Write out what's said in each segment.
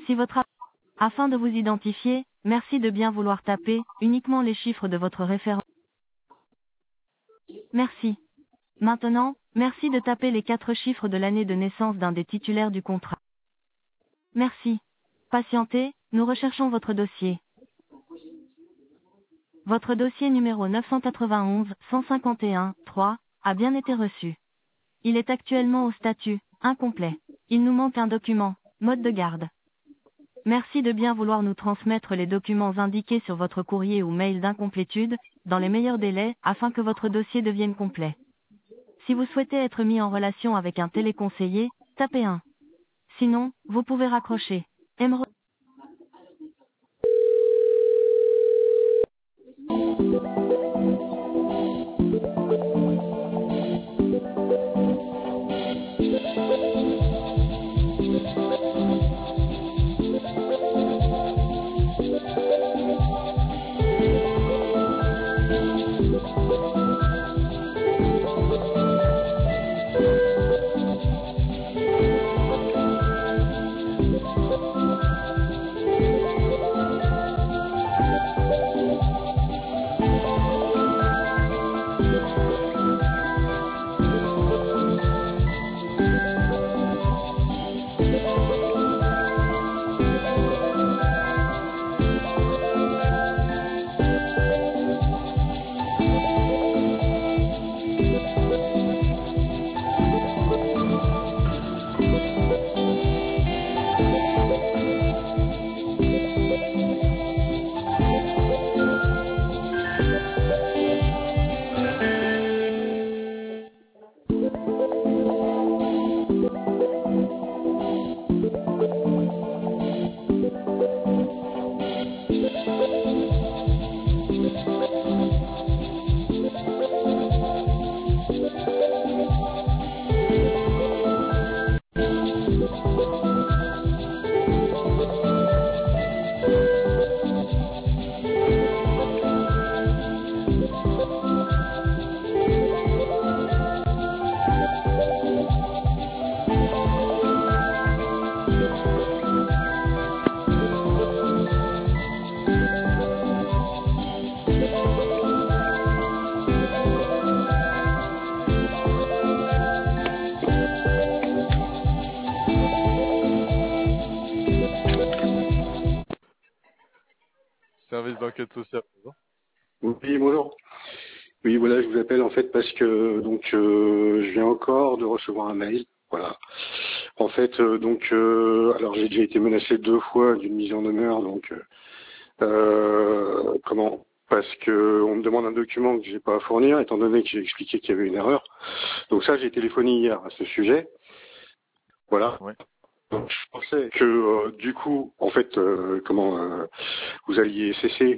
Si votre Afin de vous identifier, merci de bien vouloir taper uniquement les chiffres de votre référence. Merci. Maintenant, merci de taper les 4 chiffres de l'année de naissance d'un des titulaires du contrat. Merci. Patientez, nous recherchons votre dossier. Votre dossier numéro 991 151 3 a bien été reçu. Il est actuellement au statut incomplet. Il nous manque un document, mode de garde. Merci de bien vouloir nous transmettre les documents indiqués sur votre courrier ou mail d'incomplétude, dans les meilleurs délais, afin que votre dossier devienne complet. Si vous souhaitez être mis en relation avec un téléconseiller, tapez 1. Sinon, vous pouvez raccrocher. Emeraude. Service d'enquête sociale. Oui, bonjour. Oui, voilà, je vous appelle en fait parce que je viens encore de recevoir un mail. Voilà. En fait, alors j'ai déjà été menacé 2 fois d'une mise en demeure, parce que on me demande un document que j'ai pas à fournir, étant donné que j'ai expliqué qu'il y avait une erreur. Donc ça, j'ai téléphoné hier à ce sujet. Voilà. Ouais. Donc, je pensais que du coup, en fait, vous alliez cesser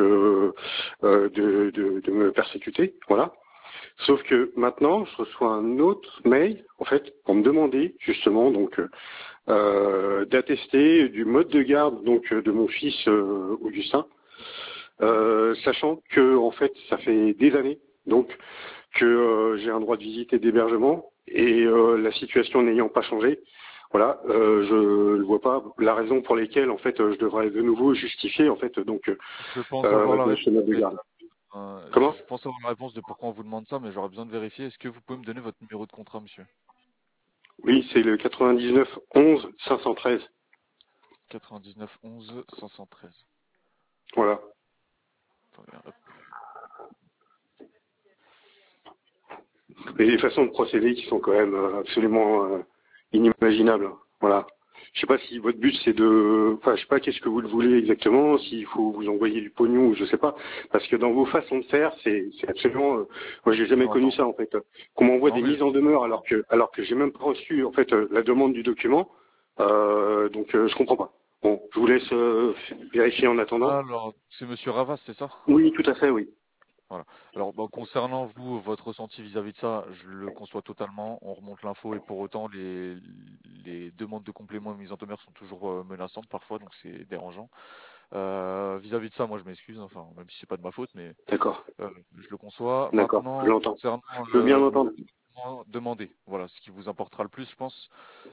de me persécuter, voilà. Sauf que maintenant, je reçois un autre mail, en fait, pour me demander justement d'attester du mode de garde de mon fils Augustin, sachant que en fait, ça fait des années que j'ai un droit de visite et d'hébergement et la situation n'ayant pas changé. Voilà, je ne vois pas la raison pour laquelle en fait je devrais de nouveau justifier en fait Je pense avoir la ce mode de réponse. garde. Comment? Je pense avoir la réponse de pourquoi on vous demande ça, mais j'aurais besoin de vérifier. Est-ce que vous pouvez me donner votre numéro de contrat, monsieur? Oui, c'est le 99 11 513. 99 11 513. Voilà. Attendez, hop. Et les façons de procéder qui sont quand même absolument inimaginables. Hein. Voilà. Je sais pas si votre but c'est je sais pas qu'est-ce que vous le voulez exactement, s'il faut vous envoyer du pognon ou je sais pas, parce que dans vos façons de faire, c'est absolument, moi j'ai jamais Non, connu attends. ça en fait, qu'on m'envoie Non, des mais mises en demeure alors que j'ai même pas reçu en fait la demande du document, je comprends pas. Bon, je vous laisse vérifier en attendant. alors, c'est monsieur Ravas, c'est ça? Oui, tout à fait, oui. Voilà. Alors, concernant vous, votre ressenti vis-à-vis de ça, je le conçois totalement. On remonte l'info et pour autant, les demandes de compléments et mise en demeure sont toujours menaçantes parfois, donc c'est dérangeant. Vis-à-vis de ça, moi, je m'excuse, enfin, même si c'est pas de ma faute, mais D'accord, je le conçois. d'accord, je Maintenant, l'entends. concernant Je veux bien le l'entendre. documents demandés. Voilà, ce qui vous importera le plus, je pense.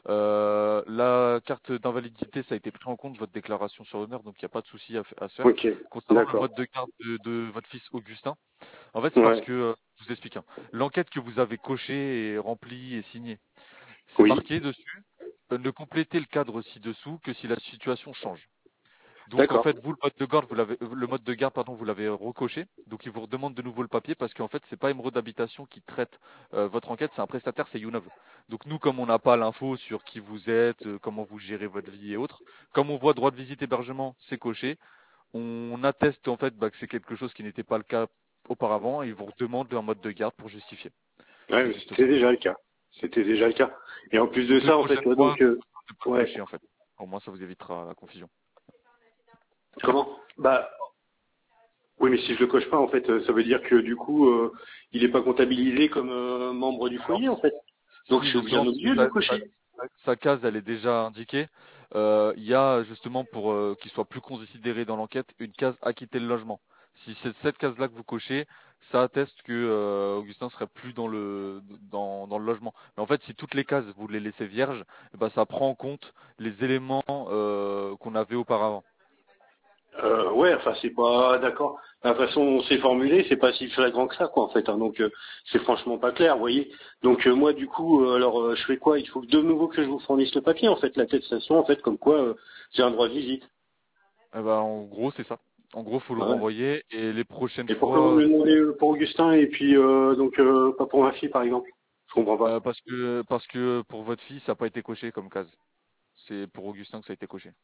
La carte d'invalidité, ça a été pris en compte, votre déclaration sur l'honneur, donc il n'y a pas de souci à se faire. Ok, Concernant le d'accord. mode de garde de votre fils Augustin, en fait, c'est parce Ouais. que, je vous explique, hein, l'enquête que vous avez cochée et remplie et signée, c'est Oui. marqué dessus, ne complétez le cadre ci-dessous que si la situation change. Donc en D'accord. fait, vous le mode de garde, pardon, vous l'avez recoché. Donc il vous redemande de nouveau le papier parce qu'en fait, c'est pas Emeraude d'habitation qui traite votre enquête, c'est un prestataire, c'est Younov. Donc nous, comme on n'a pas l'info sur qui vous êtes, comment vous gérez votre vie et autres, comme on voit droit de visite hébergement, c'est coché, on atteste en fait que c'est quelque chose qui n'était pas le cas auparavant et ils vous redemandent un mode de garde pour justifier. Ouais, C'est mais juste c'était ça. déjà le cas. C'était déjà le cas. Et en plus de Donc les ça, en fait, prochaines fois, donc, ne pas le ouais. cocher en fait. Au moins, ça vous évitera la confusion. Comment? Bah, oui, mais si je le coche pas, en fait, ça veut dire que du coup, il est pas comptabilisé comme membre du Alors, foyer, en fait. Donc, je si suis bien dedans, obligé de le cocher. sa case, elle est déjà indiquée. Il y a justement pour qu'il soit plus considéré dans l'enquête une case acquitter le logement. Si c'est cette case-là que vous cochez, ça atteste que Augustin serait plus dans le logement. Mais en fait, si toutes les cases vous les laissez vierges, eh ben, ça prend en compte les éléments qu'on avait auparavant. Ouais, enfin, c'est pas d'accord. La façon dont c'est formulé, c'est pas si flagrant que ça, quoi, en fait. Hein. Donc, c'est franchement pas clair, vous voyez. Donc, moi, du coup, alors, je fais quoi? Il faut de nouveau que je vous fournisse le papier, en fait, l'attestation, en fait, comme quoi j'ai un droit de visite. Eh ben, en gros, c'est ça. En gros, faut le Ouais. renvoyer et les prochaines Et pourquoi vous fois, me le demandez pour Augustin et puis donc pas pour ma fille, par exemple? Je comprends pas. parce que pour votre fille, ça n'a pas été coché comme case. C'est pour Augustin que ça a été coché.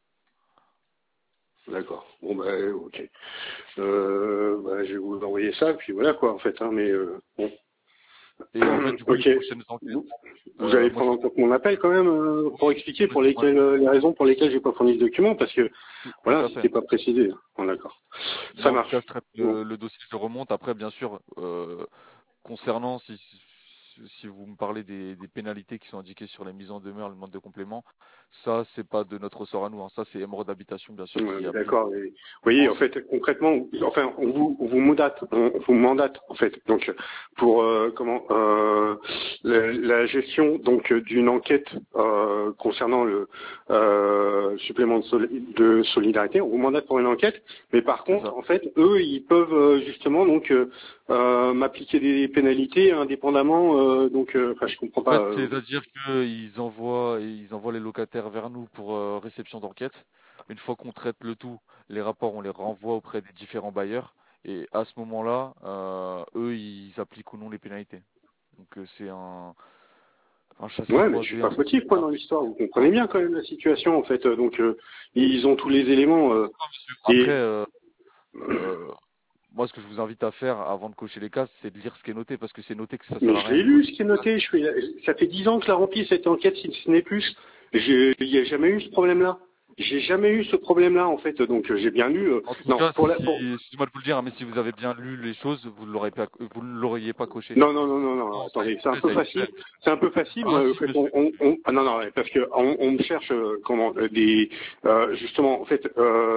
D'accord. Bon bah ok. Bah, je vais vous envoyer ça, puis voilà quoi en fait. Hein, mais bon. Et en fait, du coup, les Ok. prochaines enquêtes, Vous allez moi, je prendre en compte mon appel quand même pour expliquer pour ouais, lesquelles les raisons pour lesquelles j'ai pas fourni ce document parce que tout voilà à fait. c'était pas précisé. Bon, d'accord. Ça Moi, en tout cas, marche. je traite Bon. le dossier, je le remonte. Après, bien sûr, concernant si vous me parlez des pénalités qui sont indiquées sur les mises en demeure, le demande de complément, ça, c'est pas de notre ressort à nous. Hein. Ça, c'est Emeraude d'habitation, bien sûr, qui applique. D'accord. Vous voyez, en fait, concrètement, enfin, on vous mandate, en fait, donc pour la gestion donc d'une enquête concernant le supplément de solidarité. On vous mandate pour une enquête, mais par C'est contre, ça. en fait, eux, ils peuvent justement donc m'appliquer des pénalités indépendamment. Enfin, je comprends En fait, pas. c'est-à-dire qu'ils envoient les locataires vers nous pour réception d'enquête. Une fois qu'on traite le tout, les rapports, on les renvoie auprès des différents bailleurs. Et à ce moment-là, eux, ils appliquent ou non les pénalités. Donc c'est un chassé Ouais, mais je suis croisé pas entre fautif quoi un dans petit l'histoire. Vous peu. comprenez bien quand même la situation en fait. Ils ont tous les éléments. Après, Et euh, moi, ce que je vous invite à faire avant de cocher les cases, c'est de lire ce qui est noté, parce que c'est noté que ça mais sert à je rien l'ai de lu cocher ce qui est les cases. noté. Ça fait 10 ans que je la remplis cette enquête, si ce n'est plus. Il n'y a jamais eu ce problème-là. J'ai jamais eu ce problème-là en fait. Donc j'ai bien lu. En tout Non, cas, excusez-moi de vous le dire, hein, mais si vous avez bien lu les choses, vous ne l'auriez pas coché. non. Non, ça a Attendez, été c'est un fait, peu ça a été facile. fait. C'est un peu facile. Ah Moi, en si, fait, monsieur. ah, non, parce que on me cherche justement, en fait,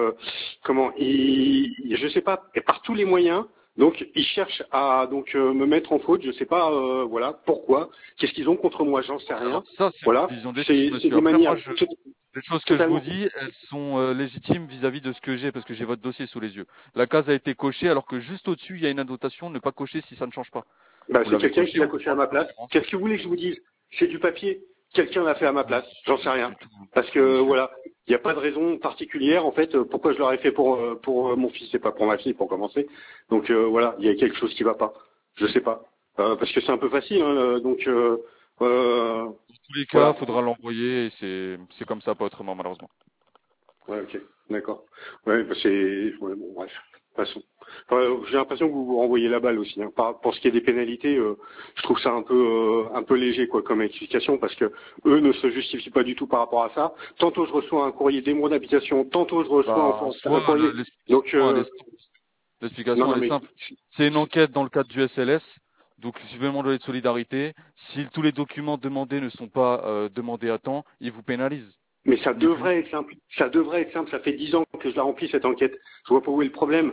je sais pas, et par tous les moyens. Donc, ils cherchent à me mettre en faute. Je sais pas, voilà, pourquoi. Qu'est-ce qu'ils ont contre moi J'en sais rien. Alors ça, c'est votre Voilà, vision des choses, c'est monsieur. des Après, moi, manières les choses que je vous totalement. dis, elles sont légitimes vis-à-vis de ce que j'ai, parce que j'ai votre dossier sous les yeux. La case a été cochée, alors que juste au-dessus, il y a une annotation ne pas cocher si ça ne change pas. Bah, Vous c'est l'avez quelqu'un qui coché, l'a on coché à demande ma les place. documents. Qu'est-ce que vous voulez que je vous dise C'est du papier. Quelqu'un l'a fait à ma Du tout, place. J'en sais rien. du tout, Parce du tout, que monsieur. voilà, il n'y a pas de raison particulière en fait pourquoi je l'aurais fait pour mon fils et pas pour ma fille pour commencer. Donc voilà, il y a quelque chose qui va pas. Je sais pas. Parce que c'est un peu facile. Hein, Dans tous les cas, voilà. faudra l'envoyer, et c'est comme ça, pas autrement, malheureusement. Ouais, ok, d'accord. Ouais, bah, ouais, bon, bref. Passons. Enfin, j'ai l'impression que vous vous renvoyez la balle aussi. Hein. Pour ce qui est des pénalités, je trouve ça un peu léger quoi comme explication parce que eux ne se justifient pas du tout par rapport à ça. Tantôt je reçois un courrier d'émeraude d'habitation, tantôt je reçois Bah, en un soi, courrier. Donc l'explication, elle est simple. non, L'explication, non elle est mais simple. C'est une enquête dans le cadre du SLS, donc supplément de solidarité. Si tous les documents demandés ne sont pas demandés à temps, ils vous pénalisent. ça Ni plus ni devrait être simple. Ça devrait être simple. Ça fait 10 ans que je la remplis cette enquête. Je vois pas où est le problème.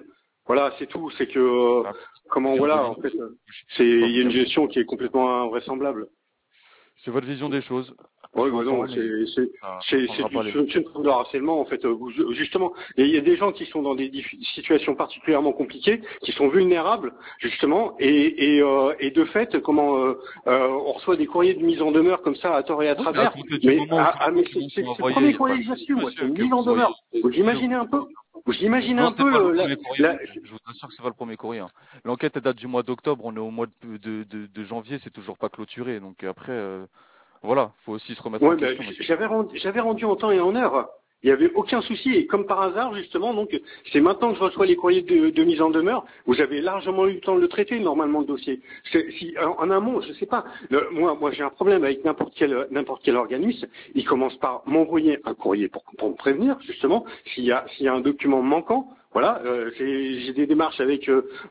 Voilà, c'est tout. C'est que Ah, comment vision de voilà, vie. en fait, Je peux pas il vous y a une dire. gestion qui est complètement invraisemblable. C'est votre vision des choses. Oui, Je bah non, l'entends, mais ça changera pas les. c'est une forme de harcèlement en fait. Justement, et il y a des gens qui sont dans des situations particulièrement compliquées, qui sont vulnérables justement, et de fait, on reçoit des courriers de mise en demeure comme ça à tort et à Oui, mais à travers. compter du moment où tous les Mais documents sont c'est le envoyés, il premier n'y a pas courrier de que j'ai souci, reçu, moi, c'est monsieur, une que mise en vous soyez. demeure. Vous imaginez un peu Vous imaginez Non, un c'est peu pas le premier courrier, la- monsieur. Je vous assure que c'est pas le premier courrier, hein. L'enquête elle date du mois d'octobre, on est au mois de janvier, c'est toujours pas clôturé. Donc après, voilà, faut aussi se remettre en Ouais, ben, question, monsieur. j'avais rendu en temps et en heure. Il n'y avait aucun souci. Et comme par hasard, justement, donc c'est maintenant que je reçois les courriers de mise en demeure. Vous avez largement eu le temps de le traiter, normalement, le dossier. Si, en amont, je sais pas. Moi, j'ai un problème avec n'importe quel organisme. Il commence par m'envoyer un courrier pour me prévenir, justement, s'il y a un document manquant. Voilà, j'ai des démarches avec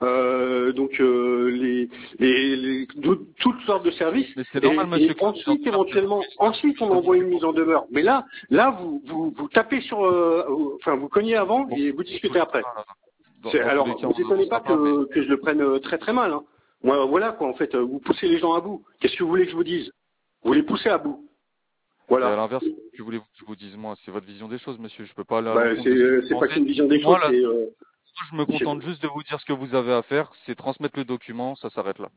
toutes sortes de services. Mais c'est normal, Et monsieur, que la mise en ensuite, demeure prenne éventuellement, plus de ensuite, on plus envoie une d'indiquer. mise en demeure. Mais là, vous tapez sur, enfin, vous cognez avant Bon, et vous dans tous discutez les après. cas, dans tous les Alors, cas, vous on étonnez n'avancera pas pas, mais que je le prenne très très mal. Hein. Moi, voilà quoi. En fait, vous poussez les gens à bout. Qu'est-ce que vous voulez que je vous dise? Vous les poussez à bout. c'est à Voilà. l'inverse. Que voulez-vous que je vous dise, moi? C'est votre vision des choses, monsieur. Je peux pas aller à Bah, l'encontre de ce que vous c'est pas pensez. qu'une vision des Moi, choses. là, C'est moi, je me contente juste de vous dire ce que vous avez à faire, c'est transmettre le document, ça s'arrête là.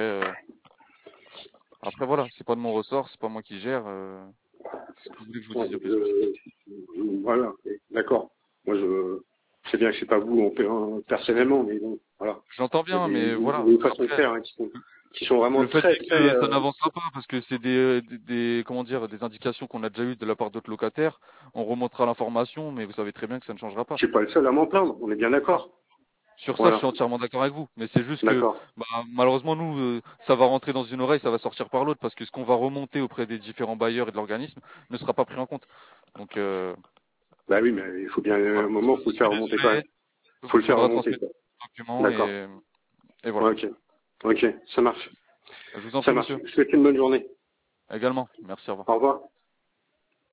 Après voilà, c'est pas de mon ressort, c'est pas moi qui gère. Qu'est-ce que vous voulez que je vous dise de plus, monsieur? voilà. D'accord. Moi, je sais bien que c'est pas vous personnellement, mais bon, voilà. J'entends Il y a bien, mais voilà. des façons de Après, faire qui sont vraiment le fait très est très. que ça n'avancera pas parce que c'est comment dire, des indications qu'on a déjà eues de la part d'autres locataires. On remontera l'information, mais vous savez très bien que ça ne changera pas. Je suis pas le seul à m'en plaindre. On est bien Voilà. d'accord. Sur ça, je Voilà. suis entièrement d'accord avec vous. Mais c'est juste que, D'accord. bah, malheureusement, nous, ça va rentrer dans une oreille, ça va sortir par l'autre, parce que ce qu'on va remonter auprès des différents bailleurs et de l'organisme ne sera pas pris en compte. Donc, Bah oui, mais il faut bien un voilà. moment, faut Je le suis faire remonter quand même. désolé. Faut Il le faire faudra remonter. transmettre le document D'accord. et voilà. Ouais, ok. Ok, ça marche. Je vous en Ça prie, marche. monsieur. Je vous souhaite une bonne journée. Également. Merci, au revoir. Au revoir.